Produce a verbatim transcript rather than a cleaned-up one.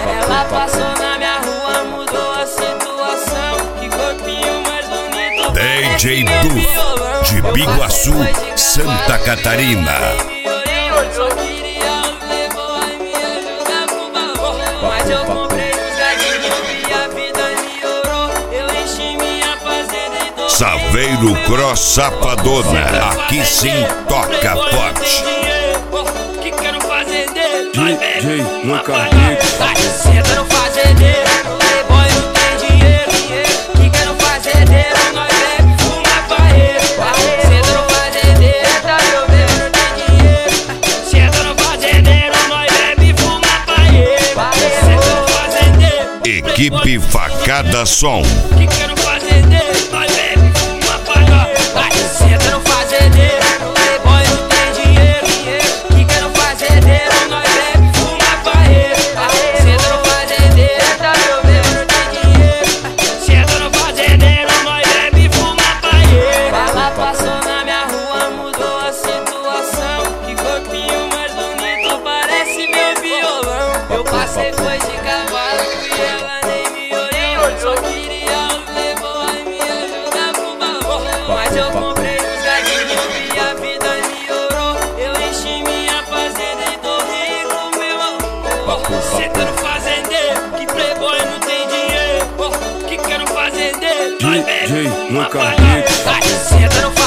Ela passou na minha rua, mudou a situação. Que corpinho mais bonito. D J Duf, de Biguaçu, Santa Catarina. Só queria o playboy me ajudar com valor. Mas eu comprei os gadinhos e a vida melhorou. Eu enchi minha fazenda e tô Saveiro Cross Safadona, aqui sim toca forte. Que quero fazer dele? D J nunca Senta no fazendeiro, playboy não tem dinheiro. Que quero fazer dele? Nós bebe, fuma paeiro. Senta no fazendeiro, tá meu bebo não tem dinheiro. Senta no fazendeiro, nós bebe, fuma paeiro. Senta no fazendeiro. Equipe Facada Som. Que quero fazer dele? Nós bebe, fuma paeiro. Senta no fazendeiro, playboy não tem dinheiro. Que quero fazer dele? Nós bebe, fuma paeiro. Senta no fazendeiro, tá meu bebo não tem dinheiro. Senta no fazendeiro, nós bebe, fuma paeiro. Ela passou na minha rua, mudou a situação. Que corpinho mais bonito, parece meu violão. Eu passei, foi de cavalo, fui ela nem me olhou. Só queria o playboy me ajudar com valor. Mas eu comprei os gadinhos e a vida melhorou. Eu enchi minha fazenda e tô rico, meu amor. Senta no fazendeiro, que playboy não tem dinheiro. Que quero fazendeiro, nós bebe, D J uma nunca palha. Senta no fazendeiro.